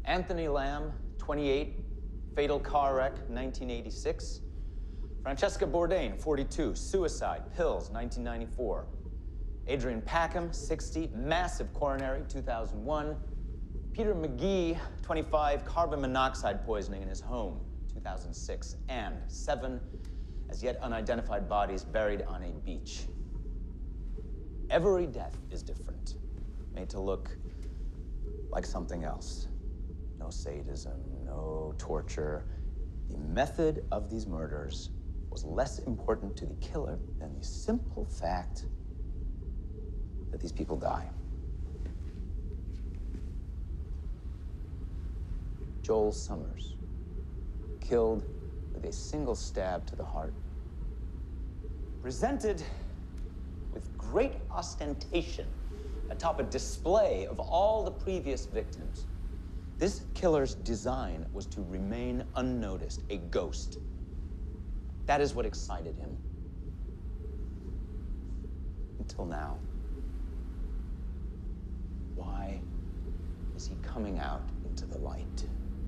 Anthony Lamb, 28, fatal car wreck, 1986. Francesca Bourdain, 42, suicide, pills, 1994. Adrian Packham, 60, massive coronary, 2001. Peter McGee, 25, carbon monoxide poisoning in his home, 2006. And 7, as yet unidentified bodies buried on a beach. Every death is different, made to look like something else. No sadism, no torture. The method of these murders was less important to the killer than the simple fact that these people die. Joel Summers, killed with a single stab to the heart. Presented with great ostentation atop a display of all the previous victims. This killer's design was to remain unnoticed, a ghost. That is what excited him. Until now. Why is he coming out into the light?